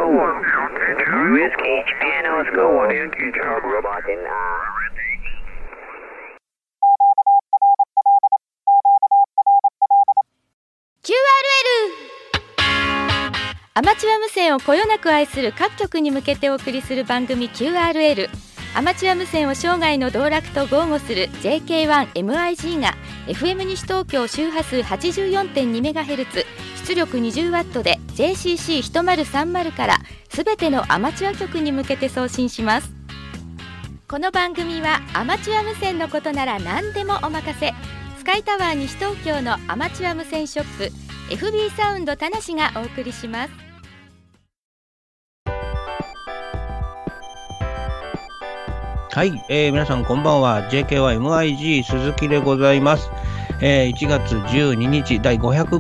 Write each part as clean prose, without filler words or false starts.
School. Whiskey, Piano School. Robot in QRL アマチュア無線をこよなく愛する各局に向けてお送りする番組 QRL。 アマチュア無線を生涯の道楽と豪語する JK1MIG が FM 西東京周波数 84.2MHz 出力 20W で JCC1030 からすべてのアマチュア局に向けて送信します。この番組はアマチュア無線のことなら何でもお任せ、スカイタワー西東京のアマチュア無線ショップ FB サウンド田無がお送りします。 はい、皆さんこんばんは。 JK1MIG 鈴木でございます。1月12日第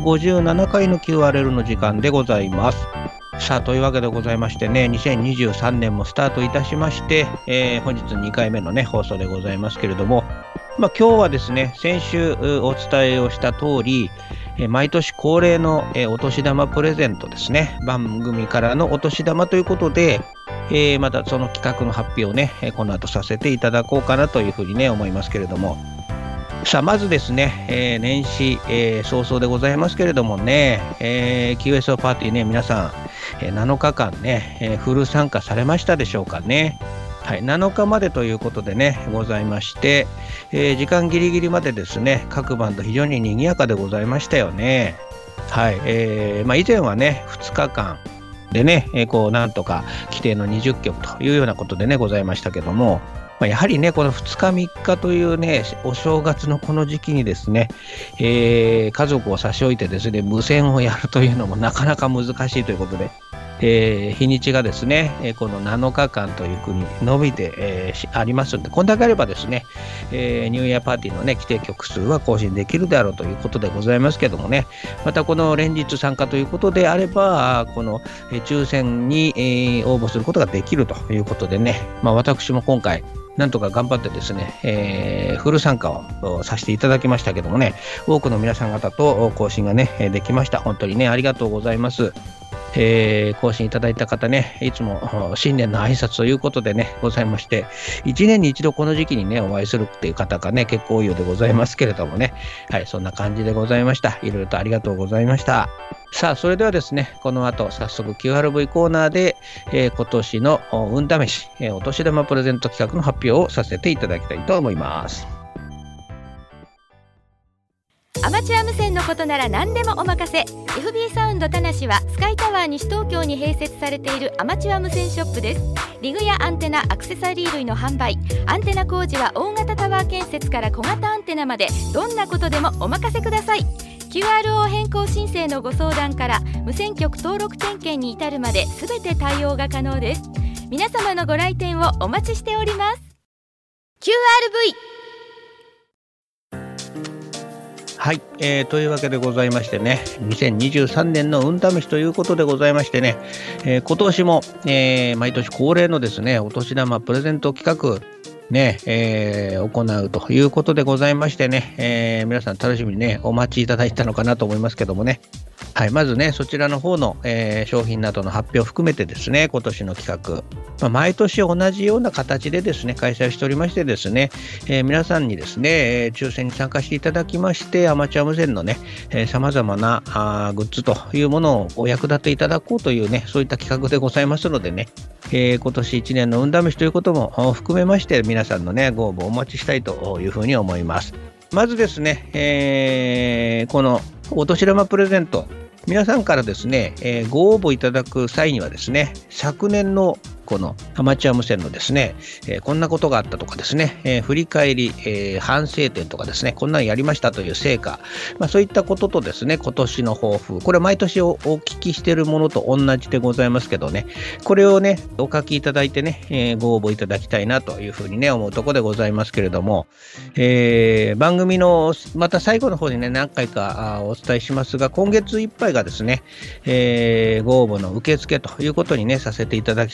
557回の QRL の時間でございます。さあというわけでございましてね、2023年もスタートいたしまして、本日2回目のね放送でございますけれども、今日はですね、先週お伝えをした通り、毎年恒例のお年玉プレゼントですね、番組からのお年玉ということで、またその企画の発表をね、この後させていただこうかなというふうにね思いますけれども、さあまずですね、年始、早々でございますけれどもね、QSO パーティーね、皆さん、7日間ね、フル参加されましたでしょうかね。はい、7日までということでねございまして、時間ギリギリまでですね各バンド非常に賑やかでございましたよね。はい、以前はね2日間でね、なんとか規定の20曲というようなことでねございましたけども、やはりねこの2日3日というねお正月のこの時期にですね、家族を差し置いてですね無線をやるというのもなかなか難しいということで、日にちがですね、この7日間というふうに伸びて、ありますので、こんだけあればですね、ニューイヤーパーティーのね規定曲数は更新できるであろうということでございますけどもね、またこの連日参加ということであればこの、抽選に、応募することができるということでね、私も今回なんとか頑張ってですね、フル参加をさせていただきましたけどもね、多くの皆さん方と更新がねできました。本当にねありがとうございます。更新いただいた方ね、いつも新年の挨拶ということでねございまして、1年に一度この時期にねお会いするっていう方がね結構多いようでございますけれどもね、はい、そんな感じでございました。いろいろとありがとうございました。さあそれではですね、この後早速 QRV コーナーで、今年の運試し、お年玉プレゼント企画の発表をさせていただきたいと思います。 アマチュア無線のことなら何でもお任せ、 FB サウンド田無はスカイタワー西東京に併設されているアマチュア無線ショップです。リグやアンテナ、アクセサリー類の販売、アンテナ工事は大型タワー建設から小型アンテナまでどんなことでもお任せください。 QRO 変更申請のご相談から無線局登録点検に至るまで全て対応が可能です。皆様のご来店をお待ちしております。 QRV。 はい、というわけでございましてね、2023年の運試しということでございましてね、今年も、毎年恒例のですねお年玉プレゼント企画ね、行うということでございましてね、皆さん楽しみにねお待ちいただいたのかなと思いますけどもね、はい、まずねそちらの方の、商品などの発表を含めてですね、今年の企画、毎年同じような形でですね開催しておりましてですね、皆さんにですね、抽選に参加していただきまして、アマチュア無線のねさまざまなグッズというものをお役立ていただこうというね、そういった企画でございますのでね、今年1年の運試しということも含めまして皆さんのねご応募お待ちしたいというふうに思います。まずですね、このお年玉プレゼント、皆さんからですね、ご応募いただく際にはですね、昨年のこのアマチュア無線のですね、こんなことがあったとかですね、振り返り、反省点とかですね、こんなのやりましたという成果、そういったこととですね、今年の抱負、これ毎年お聞きしているものと同じでございますけどね、これをねお書きいただいてね、ご応募いただきたいなというふうにね思うところでございますけれども、番組のまた最後の方にね何回かお伝えしますが、今月いっぱいがですね、ご応募の受付ということにねさせていただきたいと思います。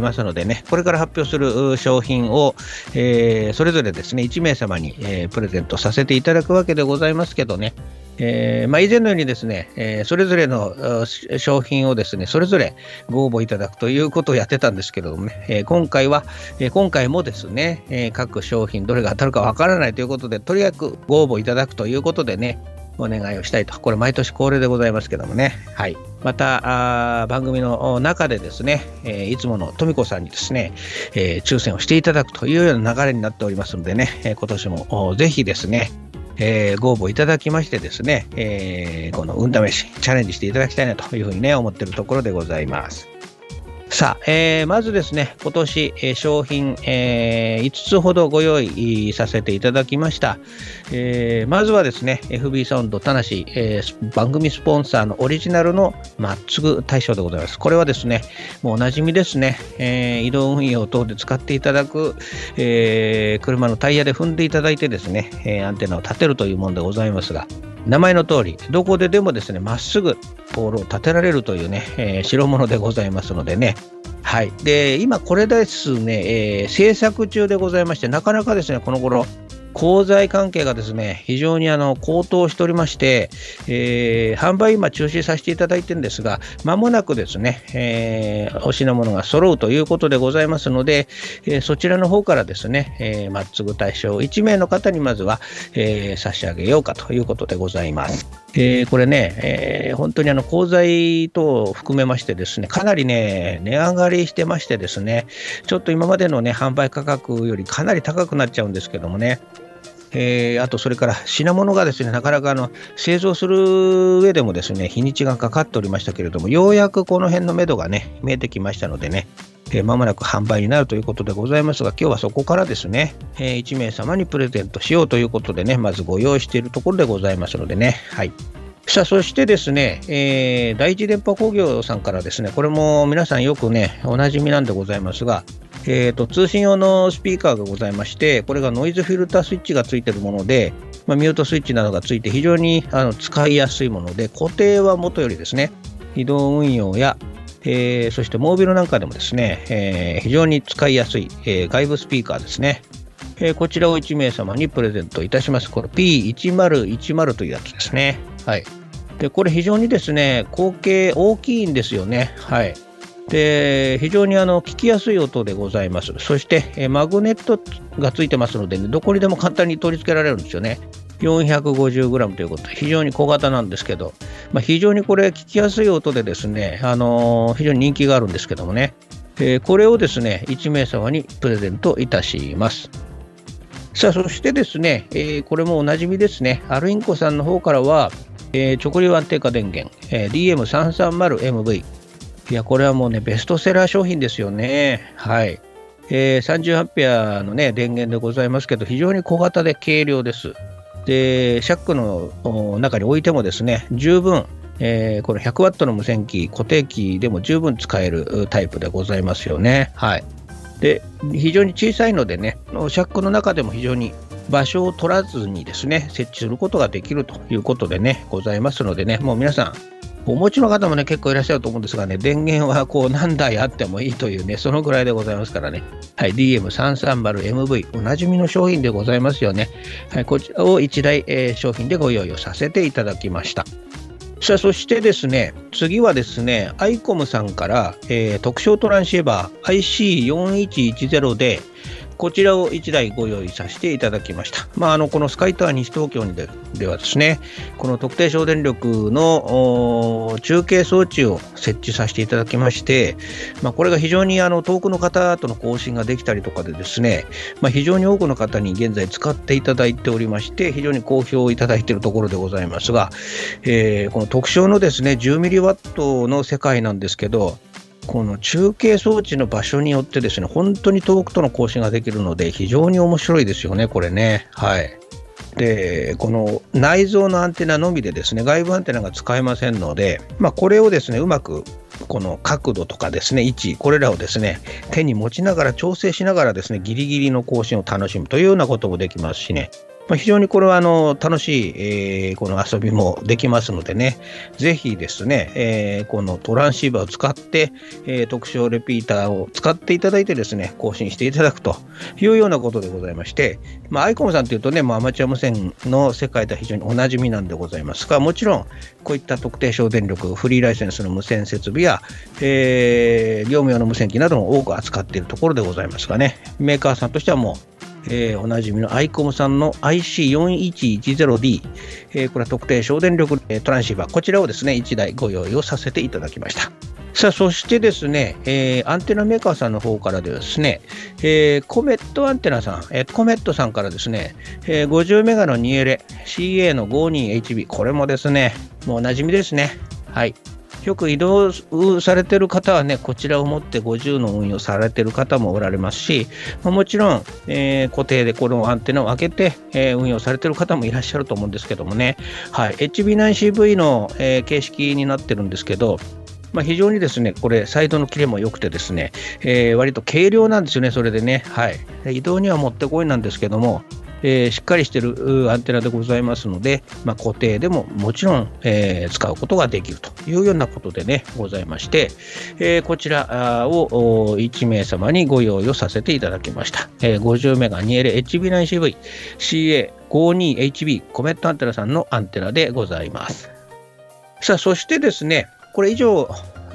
ますのでね、これから発表する商品を、それぞれですね、1名様に、プレゼントさせていただくわけでございますけどね、以前のようにですね、それぞれの商品をですね、それぞれご応募いただくということをやってたんですけれどもね、今回もですね、各商品どれが当たるかわからないということで、とりあえずご応募いただくということでね、お願いをしたいと。これ毎年恒例でございますけどもね。はい。また番組の中でですね、いつもの富子さんにですね、抽選をしていただくというような流れになっておりますのでね、今年もぜひですね、ご応募いただきましてですね、この運試しチャレンジしていただきたいなというふうにね思っているところでございます。さあ、まずですね、今年、商品、5つほどご用意させていただきました。まずはですね、FB サウンドたなし、番組スポンサーのオリジナルのまっつぐ大賞でございます。これはですね、もうおなじみですね、移動運用等で使っていただく、車のタイヤで踏んでいただいてですね、アンテナを立てるというものでございますが、名前の通りどこででもですねまっすぐポールを立てられるというね、代物でございますのでね。はい。で今これですね、制作中でございまして、なかなかですねこの頃鋼材関係がですね非常に高騰しておりまして、販売今中止させていただいてるんですが、間もなくですね、お品物が揃うということでございますので、そちらの方からですね、まっつぐ大賞1名の方にまずは、差し上げようかということでございます。これね、本当に鋼材等を含めましてですね、かなりね値上がりしてましてですね、ちょっと今までのね販売価格よりかなり高くなっちゃうんですけどもね、あとそれから品物がですねなかなか製造する上でもですね日にちがかかっておりましたけれども、ようやくこの辺の目処がね見えてきましたのでね、まもなく販売になるということでございますが、今日はそこからですね、1名様にプレゼントしようということでね、まずご用意しているところでございますのでね。はい。さあ、そしてですね、第一電波工業さんからですね、これも皆さんよくねおなじみなんでございますが、通信用のスピーカーがございまして、これがノイズフィルタースイッチがついているもので、ミュートスイッチなどがついて非常に使いやすいもので、固定はもとよりですね移動運用やそしてモービルなんかでもですね、非常に使いやすい、外部スピーカーですね。こちらを1名様にプレゼントいたします。これ P1010 というやつですね。はい。でこれ非常にですね口径大きいんですよね。はい。で非常に聞きやすい音でございます。そして、マグネットがついてますので、ね、どこにでも簡単に取り付けられるんですよね。450g ということで非常に小型なんですけど、非常にこれ聞きやすい音でですね、非常に人気があるんですけどもね、これをですね1名様にプレゼントいたします。さあ、そしてですね、これもおなじみですね、アルインコさんの方からは、直流安定化電源、DM330MV、 いやこれはもうねベストセラー商品ですよね。はい。30A のね電源でございますけど、非常に小型で軽量です。でシャックの中に置いてもですね十分、この 100W の無線機固定機でも十分使えるタイプでございますよね。はい。で非常に小さいのでね、シャックの中でも非常に場所を取らずにですね設置することができるということでねございますのでね、もう皆さんお持ちの方もね結構いらっしゃると思うんですがね、電源はこう何台あってもいいというねそのぐらいでございますからね。はい。 DM330MV おなじみの商品でございますよね。はい。こちらを1台、商品でご用意をさせていただきました。さあ、そしてですね次はですねアイコムさんから、特徴トランシーバー IC4110 でこちらを1台ご用意させていただきました。このスカイタワー西東京ではですね、この特定省電力の中継装置を設置させていただきまして、これが非常に遠くの方との交信ができたりとかでですね、非常に多くの方に現在使っていただいておりまして、非常に好評いただいているところでございますが、この特徴のですね 10mW の世界なんですけど、この中継装置の場所によってですね本当に遠くとの交信ができるので非常に面白いですよねこれね。はい。でこの内蔵のアンテナのみでですね外部アンテナが使えませんので、これをですねうまくこの角度とかですね位置、これらをですね手に持ちながら調整しながらですねギリギリの交信を楽しむというようなこともできますしね、 非常にこれは楽しい、この遊びもできますのでね、ぜひですね、このトランシーバーを使って、特徴レピーターを使っていただいてですね、更新していただくというようなことでございまして、アイコムさんというとね、もうアマチュア無線の世界では非常におなじみなんでございますが、もちろんこういった特定省電力フリーライセンスの無線設備や、業務用の無線機なども多く扱っているところでございますがね、メーカーさんとしてはもうおなじみのアイコムさんの IC4110D、これは特定省電力トランシーバー、こちらをですね1台ご用意をさせていただきました。さあ、そしてですね、アンテナメーカーさんの方からでですね、コメットアンテナさん、コメットさんからですね、50メガの 2L CA の 52HB、 これもですねもうおなじみですね。はい、よく移動されている方はね、こちらを持って50の運用されている方もおられますし、もちろん、固定でこのアンテナを開けて、運用されている方もいらっしゃると思うんですけどもね、はい、HB9CV の、形式になってるんですけど、非常にですね、これサイドの切れも良くてですね、割と軽量なんですよね。それでね、はい、移動にはもってこいなんですけども、しっかりしているアンテナでございますので、固定でももちろん、使うことができるというようなことでねございまして、こちらを1名様にご用意をさせていただきました。50メガ 2L HB9CV CA52HB コメットアンテナさんのアンテナでございます。さあ、そしてですね、これ以上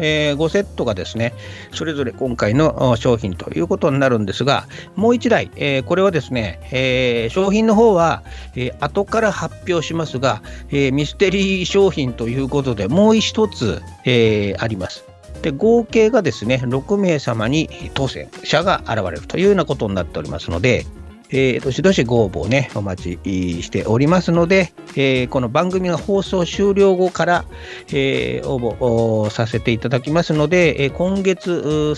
5セットがですねそれぞれ今回の商品ということになるんですが、もう1台、これはですね、商品の方は、後から発表しますが、ミステリー商品ということでもう1つ、あります。で、合計がですね6名様に当選者が現れるというようなことになっておりますので、どしどしご応募をねお待ちしておりますので、この番組が放送終了後から、応募させていただきますので、今月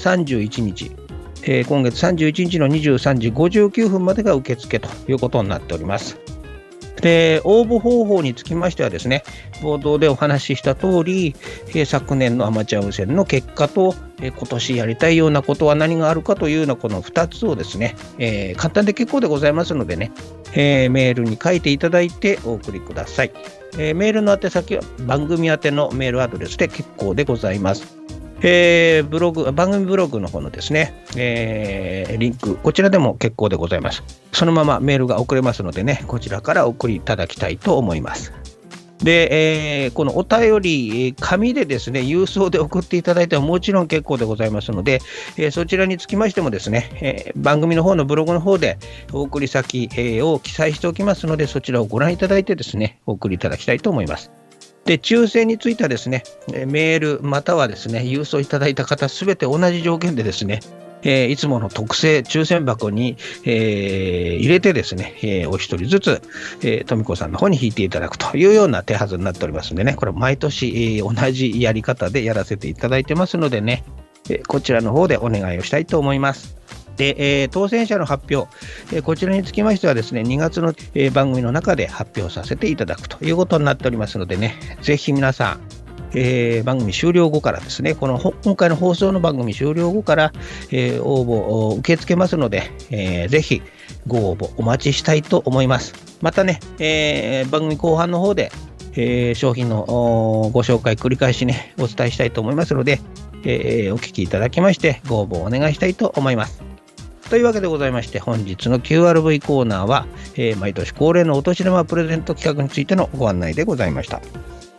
31日の23時59分までが受付ということになっております。で、応募方法につきましてはですね、冒頭でお話しした通り、昨年のアマチュア無線の結果と、今年やりたいようなことは何があるかというようなこの2つをですね、簡単で結構でございますのでね、メールに書いていただいてお送りください。メールの宛先は番組宛てのメールアドレスで結構でございます。番組ブログの方のですね、リンク、こちらでも結構でございます。そのままメールが送れますのでね、こちらからお送りいただきたいと思います。で、このお便り、紙でですね、郵送で送っていただいてももちろん結構でございますので、そちらにつきましてもですね、番組の方のブログの方でお送り先、を記載しておきますので、そちらをご覧いただいてですね、お送りいただきたいと思います。で、抽選についてはですね、メールまたはですね、郵送いただいた方すべて同じ条件でですね、いつもの特製抽選箱に、入れてですね、お一人ずつ、富子さんの方に引いていただくというような手はずになっておりますのでね、これ毎年、同じやり方でやらせていただいてますのでね、こちらの方でお願いをしたいと思います。で、当選者の発表、こちらにつきましてはですね、2月の、番組の中で発表させていただくということになっておりますのでね、ぜひ皆さん、番組終了後からですね、今回の放送の番組終了後から、応募を受け付けますので、ぜひご応募お待ちしたいと思います。またね、番組後半の方で、商品のご紹介繰り返しねお伝えしたいと思いますので、お聞きいただきましてご応募お願いしたいと思います。というわけでございまして、本日の QRV コーナーは、毎年恒例のお年玉プレゼント企画についてのご案内でございました。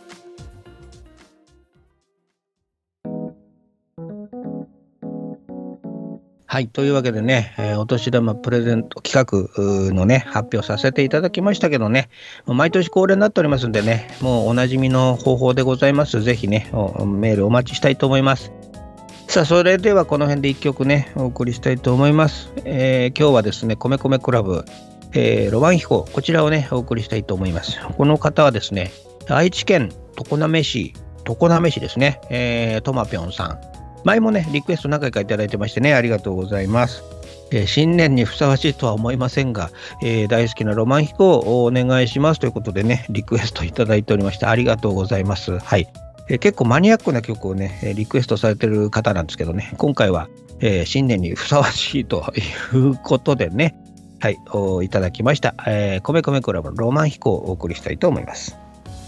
はい、というわけでね、お年玉プレゼント企画のね発表させていただきましたけどね、毎年恒例になっておりますんでね、もうおなじみの方法でございます。ぜひねメールお待ちしたいと思います。さあ、それではこの辺で1曲ねお送りしたいと思います。今日はですね、米米クラブ、ロマン飛行、こちらをねお送りしたいと思います。この方はですね、愛知県常滑市ですね、とまぴょんさん、前もねリクエスト何回かいただいてましてね、ありがとうございます。新年にふさわしいとは思いませんが、大好きなロマン飛行をお願いしますということでねリクエストいただいておりまして、ありがとうございます。はい、結構マニアックな曲をねリクエストされてる方なんですけどね、今回は、新年にふさわしいということでね、 はい、いただきました。米米クラブのロマン飛行をお送りしたいと思います。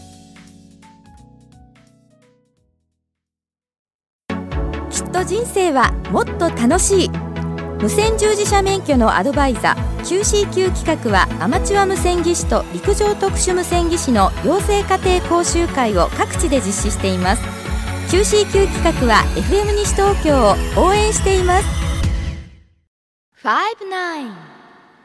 きっと人生はもっと楽しい。無線従事者免許のアドバイザー QCQ 企画は、アマチュア無線技師と陸上特殊無線技師の養成家庭講習会を各地で実施しています。 QCQ 企画は FM 西東京を応援しています。59。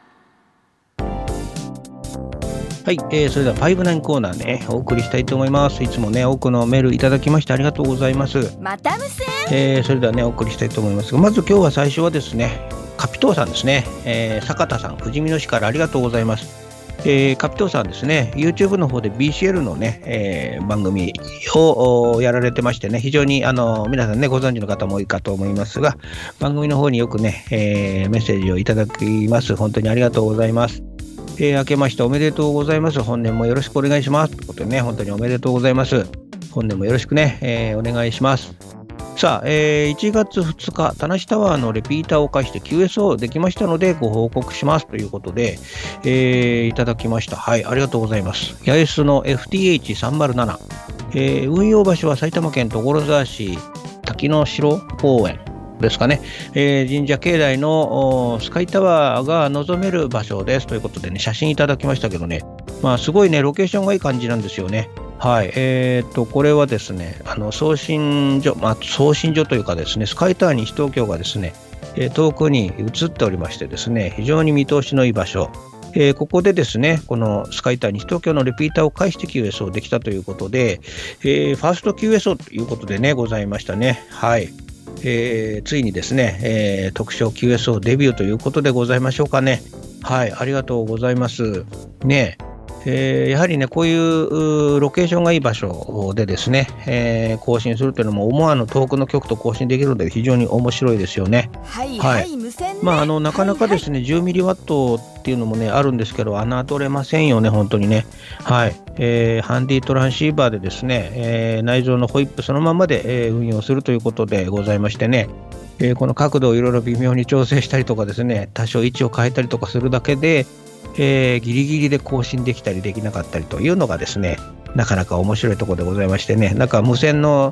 はい、それでは59コーナーね、お送りしたいと思います。いつもね、多くのメールいただきましてありがとうございます。 また無線、 それではね、お送りしたいと思いますが、まず今日は最初はですね、カピトーさんですね、坂田さん、富士見野市からありがとうございます。カピトーさんですね、YouTube の方で BCL のね、番組をやられてましてね、非常に皆さんね、ご存知の方も多いかと思いますが、番組の方によくね、メッセージをいただきます。本当にありがとうございます。明けましておめでとうございます。本年もよろしくお願いします。ということでね、本当におめでとうございます。本年もよろしくね、お願いします。さあ、1月2日、田無タワーのレピーターを介して QSO できましたのでご報告しますということで、いただきました。はい、ありがとうございます。八重洲の FTH307、運用場所は埼玉県所沢市滝の城公園ですかね、神社境内のスカイタワーが望める場所ですということでね、写真いただきましたけどね、すごいね、ロケーションがいい感じなんですよね。はい、これはですね、送信所、送信所というかですね、スカイタワー西東京がですね、遠くに映っておりましてですね、非常に見通しのいい場所。ここでですね、このスカイタワー西東京のレピーターを介して QSO できたということで、ファースト QSO ということでね、ございましたね。はい。ついにですね、特賞 QSO デビューということでございましょうかね。はい、ありがとうございますね。やはりね、こういうロケーションがいい場所でですね、更新するというのも思わぬ遠くの局と更新できるので非常に面白いですよね。 はいはい、無線ね。 なかなかですね、10ミリワットっていうのもねあるんですけど、侮れませんよね、本当にね。はい、ハンディトランシーバーでですね、内蔵のホイップそのままで、運用するということでございましてね、この角度をいろいろ微妙に調整したりとかですね、多少位置を変えたりとかするだけでギリギリで更新できたりできなかったりというのがですね、なかなか面白いところでございましてね、なんか無線の、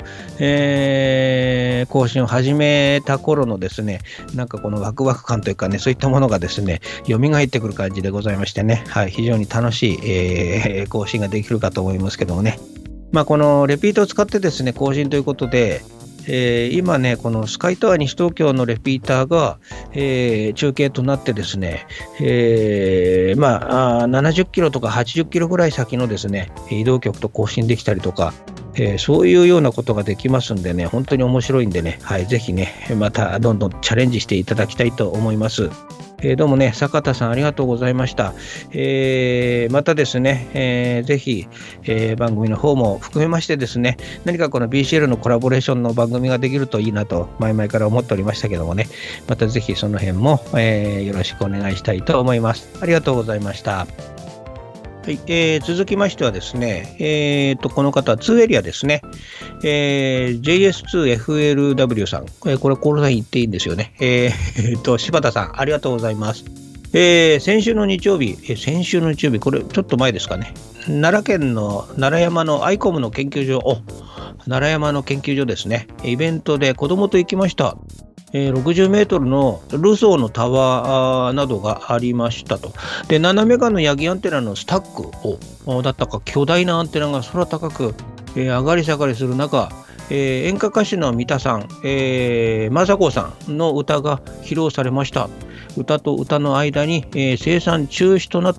更新を始めた頃のですね、なんかこのワクワク感というかね、そういったものがですね、蘇ってくる感じでございましてね、はい、非常に楽しい、更新ができるかと思いますけどもね、このレピートを使ってですね、更新ということで、今ね、このスカイタワー西東京のレピーターが、中継となってですね、70キロとか80キロぐらい先のですね、移動局と更新できたりとか、そういうようなことができますんでね、本当に面白いんでね、はい、ぜひね、またどんどんチャレンジしていただきたいと思います。どうもね、坂田さんありがとうございました。またですね、ぜひ、番組の方も含めましてですね、何かこの BCL のコラボレーションの番組ができるといいなと前々から思っておりましたけどもね、またぜひその辺も、よろしくお願いしたいと思います。ありがとうございました。はい、続きましてはですね、この方は2エリアですね、JS2FLW さん、これコールサイン言っていいんですよね。柴田さんありがとうございます。先週の日曜日、これちょっと前ですかね、奈良県の奈良山のアイコムの研究所、奈良山の研究所ですね、イベントで子供と行きました。60メートルのルソーのタワーなどがありましたと。で、7メガのヤギアンテナのスタックをだったか巨大なアンテナが空高く、上がり下がりする中、演歌歌手の三田さん、雅子さんの歌が披露されました。歌と歌の間に、生産中止となった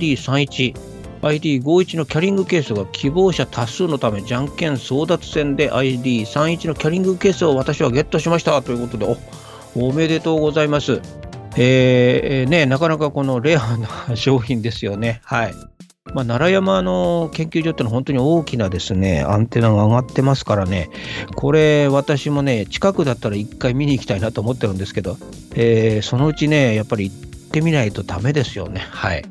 ID31、ID51 のキャリングケースが希望者多数のためじゃんけん争奪戦で ID31 のキャリングケースを私はゲットしましたということで、おめでとうございます。なかなかこのレアな商品ですよね。はい。奈良山の研究所ってのは本当に大きなですね、アンテナが上がってますからね、これ私もね、近くだったら一回見に行きたいなと思ってるんですけど、そのうちね、やっぱり行ってみないとダメですよね。はい。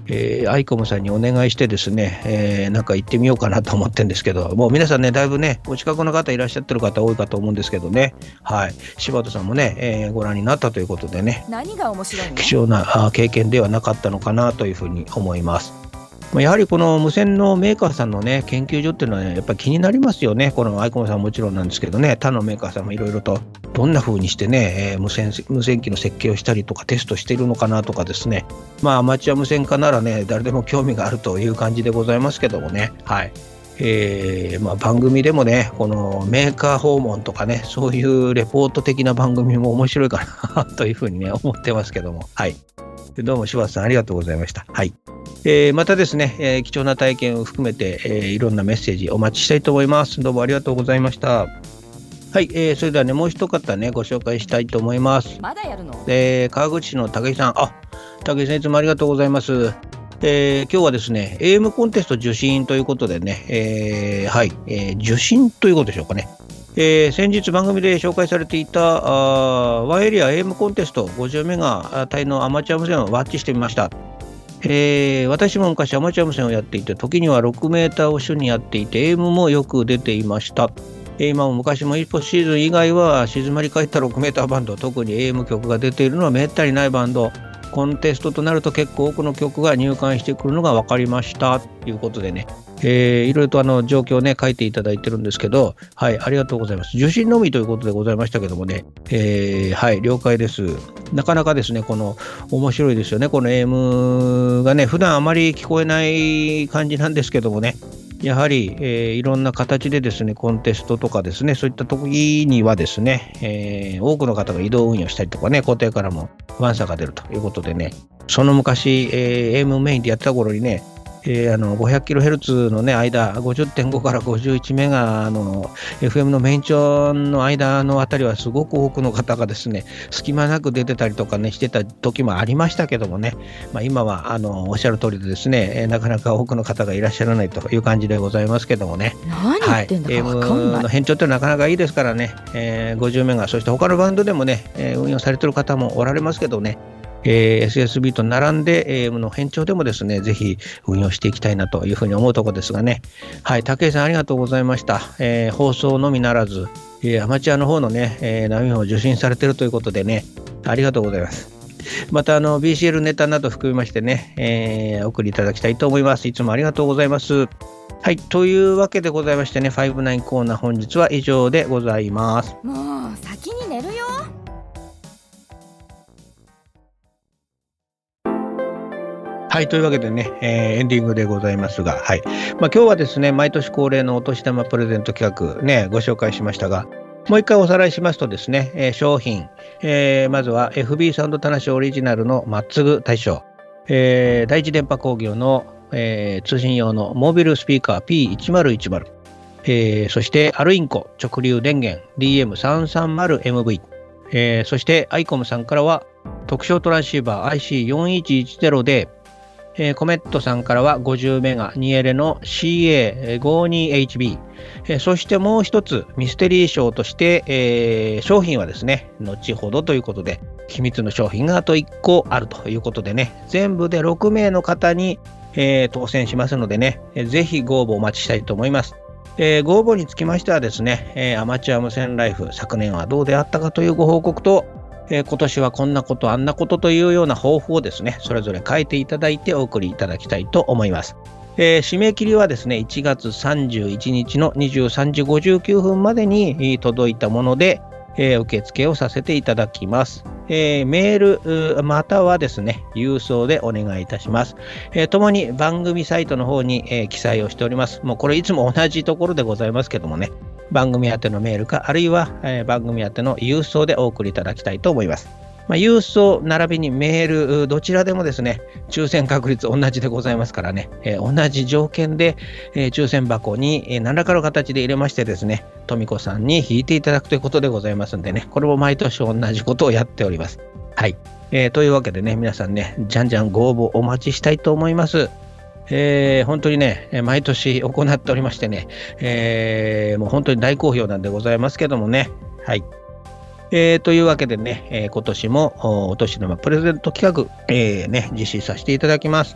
アイコムさんにお願いしてですね、なんか行ってみようかなと思ってるんですけど、もう皆さんね、だいぶね、お近くの方いらっしゃってる方多いかと思うんですけどね、はい、柴田さんもね、ご覧になったということでね、 何が面白いの？ 貴重な経験ではなかったのかなというふうに思います。やはりこの無線のメーカーさんのね、研究所っていうのは、ね、やっぱり気になりますよね。このアイコムさんはもちろんなんですけどね、他のメーカーさんもいろいろとどんな風にしてね、無線機の設計をしたりとかテストしているのかなとかですね、アマチュア無線化ならね、誰でも興味があるという感じでございますけどもね、はい。番組でもね、このメーカー訪問とかね、そういうレポート的な番組も面白いかなというふうにね、思ってますけども、はい。どうも柴田さんありがとうございました。はい。またですね、貴重な体験を含めて、いろんなメッセージお待ちしたいと思います。どうもありがとうございました。はい、それではね、もう一方ね、ご紹介したいと思います。 まだやるの？ 川口市の武井さん。武井さんいつもありがとうございます。今日はですね、AM コンテスト受信ということでね、はい、受信ということでしょうかね。先日番組で紹介されていたワンエリア AM コンテスト50メガ帯のアマチュア無線をワッチしてみました。私も昔アマチュア無線をやっていて、時には6メーターを主にやっていて AM もよく出ていました。今も昔も1シーズン以外は静まり返った6メーターバンド、特に AM 曲が出ているのはめったにないバンド、コンテストとなると結構多くの曲が入館してくるのが分かりましたということでね、いろいろと状況をね書いていただいてるんですけど、はい、ありがとうございます。受信のみということでございましたけどもね、はい、了解です。なかなかですね、この面白いですよね。この AM がね、普段あまり聞こえない感じなんですけどもね、やはり、いろんな形でですね、コンテストとかですね、そういった時にはですね、多くの方が移動運用したりとかね、固定からも不安さが出るということでね、その昔、AM メインでやってた頃にね、500kHz のね間 50.5 から51メガの FM のメイン調の間のあたりはすごく多くの方がですね、隙間なく出てたりとかねしてた時もありましたけどもね、今はおっしゃる通りでですね、なかなか多くの方がいらっしゃらないという感じでございますけどもね。 何言ってんだか分かんない。 AM の変調ってなかなかいいですからね、50メガ、そして他のバンドでもね、運用されてる方もおられますけどね、SSB と並んで AM の変調でもですね、ぜひ運用していきたいなというふうに思うところですがね。はい、武井さんありがとうございました。放送のみならず、アマチュアの方のね、波を受信されているということでね、ありがとうございます。またBCL ネタなど含めましてね、お送りいただきたいと思います。いつもありがとうございます。はい、というわけでございましてね、59コーナー本日は以上でございます。 もう先に寝るよ。 はい、というわけでね、エンディングでございますが、はい、今日はですね、毎年恒例のお年玉プレゼント企画ね、ご紹介しましたが、もう一回おさらいしますとですね、商品、まずは FB サウンドタナシオリジナルのまっつぐ大賞、第一電波工業の、通信用のモービルスピーカー P1010、そしてアルインコ直流電源 DM330MV、そしてアイコムさんからは特徴トランシーバー IC4110 で、コメットさんからは50メガ2エレの CA52HB、そしてもう一つミステリー賞として、商品はですね、後ほどということで秘密の商品があと1個あるということでね、全部で6名の方に、当選しますのでね、ぜひご応募お待ちしたいと思います。ご応募につきましてはですね、アマチュア無線ライフ昨年はどうであったかというご報告と、今年はこんなことあんなことというような抱負をですね、それぞれ書いていただいてお送りいただきたいと思います。締め切りはですね、1月31日の23時59分までに届いたもので、受付をさせていただきます。メールまたはですね、郵送でお願いいたします。ともに番組サイトの方に、記載をしております。もうこれいつも同じところでございますけどもね、番組宛てのメールか、あるいは、番組宛ての郵送でお送りいただきたいと思います。郵送並びにメールどちらでもですね、抽選確率同じでございますからね、同じ条件で、抽選箱に、何らかの形で入れましてですね、とみこさんに引いていただくということでございますんでね、これも毎年同じことをやっております。はい、というわけでね、皆さんね、じゃんじゃんご応募お待ちしたいと思います。本当にね、毎年行っておりましてね、もう本当に大好評なんでございますけどもね。はい。というわけでね、今年もお年玉プレゼント企画、実施させていただきます。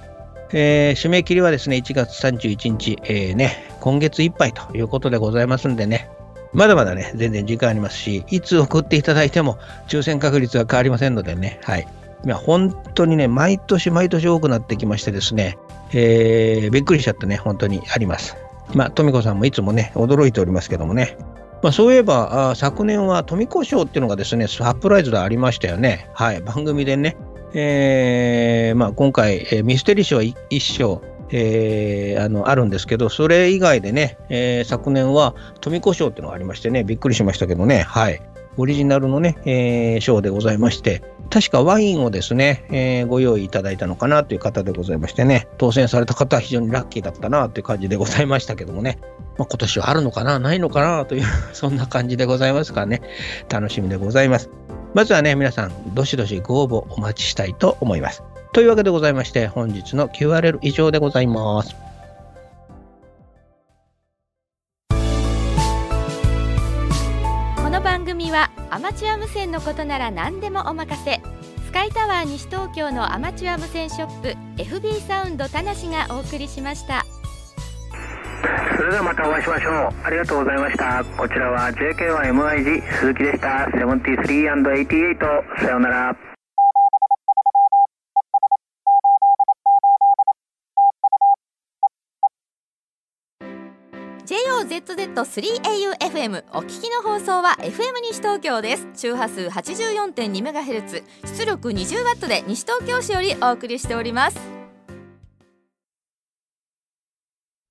締め切りはですね、1月31日、今月いっぱいということでございますんでね、まだまだね、全然時間ありますし、いつ送っていただいても抽選確率は変わりませんのでね、はい。本当にね、毎年多くなってきましてですね、びっくりしちゃってね、本当にあります。富子さんもいつもね、驚いておりますけどもね。そういえば、昨年は富子賞っていうのがですね、サプライズでありましたよね。はい、番組でね。今回、ミステリー賞は1賞、あるんですけど、それ以外でね、昨年は富子賞っていうのがありましてね、びっくりしましたけどね、はい、オリジナルのね、賞でございまして、確かワインをですね、ご用意いただいたのかなという方でございましてね、当選された方は非常にラッキーだったなという感じでございましたけどもね、今年はあるのかな、ないのかなというそんな感じでございますからね、楽しみでございます。まずはね、皆さんどしどしご応募お待ちしたいと思います。というわけでございまして、本日の QRL 以上でございます。 この番組はアマチュア無線のことなら何でもお任せ、スカイタワー西東京のアマチュア無線ショップ FB サウンド田無がお送りしました。 それではまたお会いしましょう。ありがとうございました。こちらは JK1MIG 鈴木でした。73&88、さようなら。 JOZZ3AUFM お聞きの放送は FM 西東京です。周波数 84.2MHz、出力 20W で西東京市よりお送りしております。